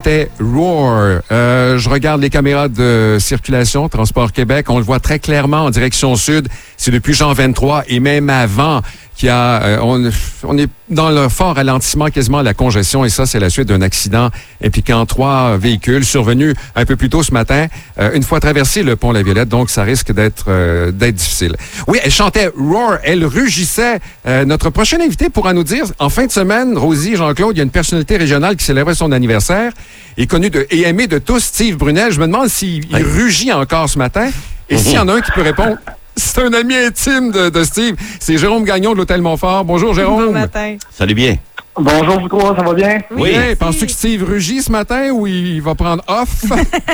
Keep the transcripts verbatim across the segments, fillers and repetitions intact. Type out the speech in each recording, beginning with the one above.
C'était Roar. Euh, je regarde les caméras de circulation, Transport Québec. On le voit très clairement en direction sud. C'est depuis Jean vingt-trois et même avant qu'il y a... Euh, on, on est dans le fort ralentissement, quasiment la congestion. Et ça, c'est la suite d'un accident impliquant trois véhicules survenus un peu plus tôt ce matin. Euh, une fois traversé le pont La Violette, donc ça risque d'être euh, d'être difficile. Oui, elle chantait Roar. Elle rugissait. Euh, notre prochaine invité pourra nous dire, en fin de semaine, Rosie, Jean-Claude, il y a une personnalité régionale qui célébrait son anniversaire. Et connu de, et aimé de tous, Steve Brunel. Je me demande s'il oui. rugit encore ce matin. Et mm-hmm. s'il y en a un qui peut répondre, c'est un ami intime de, de Steve. C'est Jérôme Gagnon de l'Hôtel Montfort. Bonjour, Jérôme. Bon matin. Salut bien. Bonjour, vous trois, ça va bien? Oui. oui. Penses-tu que Steve rugit ce matin ou il va prendre off?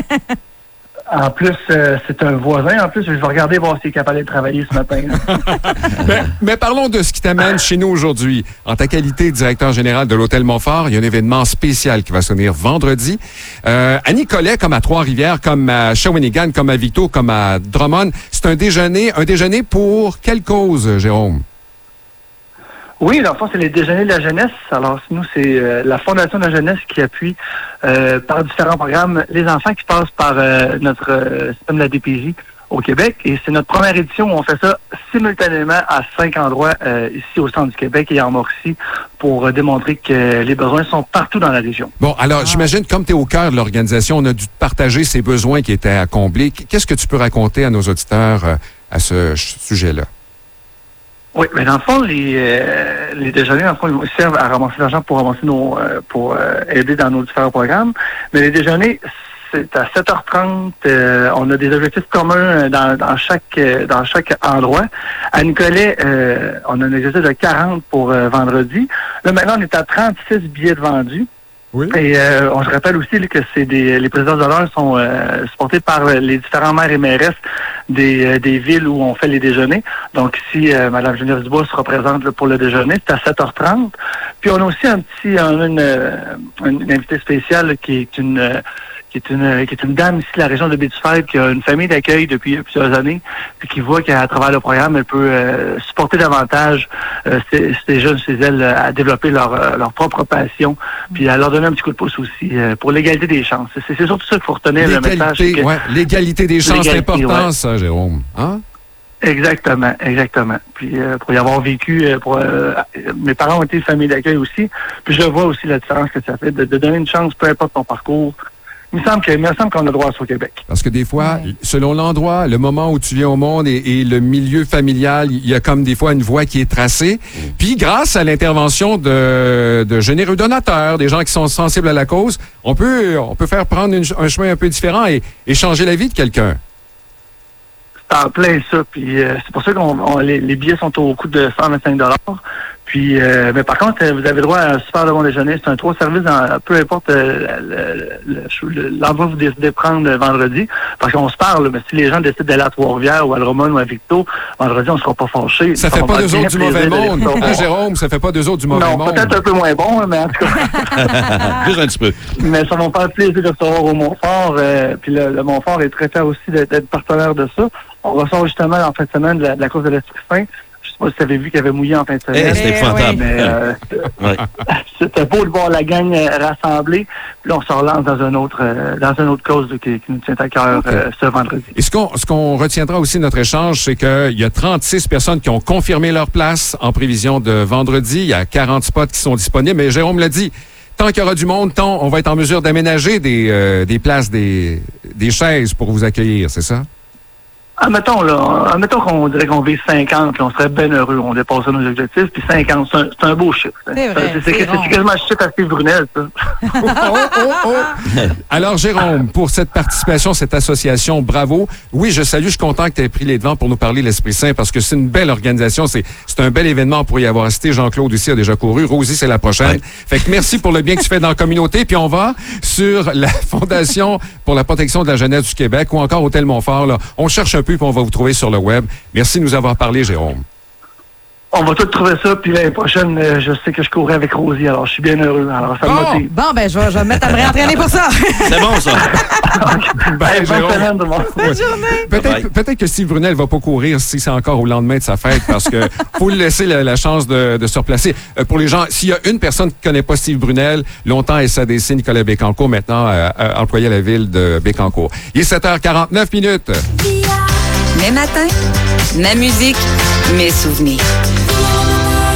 En plus, euh, c'est un voisin. En plus, je vais regarder voir s'il est capable de travailler ce matin. mais, mais parlons de ce qui t'amène chez nous aujourd'hui. En ta qualité de directeur général de l'Hôtel Montfort, il y a un événement spécial qui va se tenir vendredi. Euh, à Nicolet, comme à Trois-Rivières, comme à Shawinigan, comme à Victo, comme à Drummond, c'est un déjeuner. Un déjeuner pour quelle cause, Jérôme? Oui, dans le fond, c'est les déjeuners de la jeunesse. Alors, nous, c'est euh, la Fondation de la jeunesse qui appuie euh, par différents programmes les enfants qui passent par euh, notre euh, système de la D P J au Québec. Et c'est notre première édition où on fait ça simultanément à cinq endroits euh, ici au centre du Québec et en Mauricie pour euh, démontrer que les besoins sont partout dans la région. Bon, alors, ah. j'imagine, comme tu es au cœur de l'organisation, on a dû te partager ces besoins qui étaient à combler. Qu'est-ce que tu peux raconter à nos auditeurs euh, à ce sujet-là? Oui, mais dans le fond, les, euh, les déjeuners, dans le fond, ils servent à ramasser l'argent pour ramasser nos, euh, pour euh, aider dans nos différents programmes. Mais les déjeuners, c'est à sept heures trente. Euh, on a des objectifs communs dans, dans chaque dans chaque endroit. À Nicolet, euh, on a un objectif de quarante pour euh, vendredi. Là, maintenant, on est à trente-six billets de vendus. Oui. Et euh, on se rappelle aussi là, que c'est des les présidents d'honneur sont euh, supportés par les différents maires et mairesses des, euh, des villes où on fait les déjeuners. Donc ici, euh, Mme Geneviève Dubois se représente là, pour le déjeuner. C'est à sept heures trente. Puis on a aussi un petit on a une, une, une invitée spéciale là, qui est une euh, qui est une qui est une dame ici de la région de Baie-du-Fêvre qui a une famille d'accueil depuis plusieurs années, puis qui voit qu'à travers le programme, elle peut euh, supporter davantage euh, ces, ces jeunes chez elle euh, à développer leur euh, leur propre passion, puis à leur donner un petit coup de pouce aussi euh, pour l'égalité des chances. C'est, c'est surtout ça qu'il faut retenir le message. Que, ouais, l'égalité des chances, c'est important, ouais. ça, Jérôme. Hein? Exactement, exactement. Puis euh, pour y avoir vécu, euh, pour euh, mes parents ont été famille d'accueil aussi, puis je vois aussi la différence que ça fait de, de donner une chance, peu importe ton parcours. Il me semble, que, il me semble qu'on a droit à ça au Québec. Parce que des fois, ouais. selon l'endroit, le moment où tu viens au monde et, et le milieu familial, il y a comme des fois une voie qui est tracée. Mmh. Puis grâce à l'intervention de, de généreux donateurs, des gens qui sont sensibles à la cause, on peut, on peut faire prendre une, un chemin un peu différent et, et changer la vie de quelqu'un. C'est en plein ça. Puis euh, c'est pour ça que les, les billets sont au coût de cent vingt-cinq dollars. Puis, euh, mais par contre, vous avez droit à un super de bon déjeuner. C'est un trois services dans peu importe euh, le, le, le, l'endroit que vous décidez de prendre vendredi. Parce qu'on se parle, mais si les gens décident d'aller à Trois-Rivières ou à Drummond ou à Victo, vendredi, on ne sera pas fâchés. Ça, ça fait pas d'eux autres du mauvais monde. Hein, Jérôme, ça fait pas d'eux autres du mauvais non, monde. Peut-être un peu moins bon, mais en tout cas. Juste un petit peu. Mais ça va me faire plaisir de recevoir au Montfort. Euh, puis le, le Montfort est très fier aussi d'être, d'être partenaire de ça. On ressort justement en fin de semaine de la, de la course de l'Esprit Saint. Je sais pas si vous avez vu qu'il avait mouillé en fin de semaine. Eh, c'était épouvantable. Mais euh, ouais. C'était beau de voir la gang rassemblée. Puis là, on se relance dans un autre, euh, dans une autre cause là, qui, qui nous tient à cœur okay. euh, ce vendredi. Et ce qu'on, ce qu'on retiendra aussi de notre échange, c'est qu'il y a trente-six personnes qui ont confirmé leur place en prévision de vendredi. Il y a quarante spots qui sont disponibles. Mais Jérôme l'a dit, tant qu'il y aura du monde, tant on va être en mesure d'aménager des, euh, des places, des, des chaises pour vous accueillir, c'est ça? Admettons, là, admettons qu'on dirait qu'on vise cinquante, là, on serait bien heureux, on dépasserait nos objectifs, puis cinquante, c'est un, c'est un beau chiffre. C'est vrai, c'est, c'est, c'est, c'est quasiment un chiffre à Steve Brunel, ça. oh, oh, oh. Alors, Jérôme, pour cette participation, cette association, bravo. Oui, je salue, je suis content que tu aies pris les devants pour nous parler de l'Esprit Saint, parce que c'est une belle organisation, c'est, c'est un bel événement pour y avoir assisté. Jean-Claude aussi a déjà couru, Rosie, c'est la prochaine. Ouais. Fait que merci pour le bien que tu fais dans la communauté, puis on va sur la Fondation pour la protection de la jeunesse du Québec, ou encore Hôtel Montfort, là. On cherche un peu, puis on va vous trouver sur le web. Merci de nous avoir parlé, Jérôme. On va tous trouver ça, puis l'année prochaine, euh, je sais que je courrais avec Rosie, alors je suis bien heureux. Alors, ça me Bon. motive. Bon, ben, je vais, je vais me mettre à me réentraîner pour ça. C'est bon, ça. Ben, Hey, bonne Jérôme. semaine, tout le monde. Bonne journée. Bye. Peut-être peut que Steve Brunel va pas courir si c'est encore au lendemain de sa fête parce que faut lui laisser la, la chance de, de se replacer. Euh, pour les gens, s'il y a une personne qui connaît pas Steve Brunel, longtemps S A D C Nicolas Bécancourt, maintenant euh, euh, employé à la ville de Bécancourt. Il est sept heures quarante-neuf minutes. Mes matins, ma musique, mes souvenirs.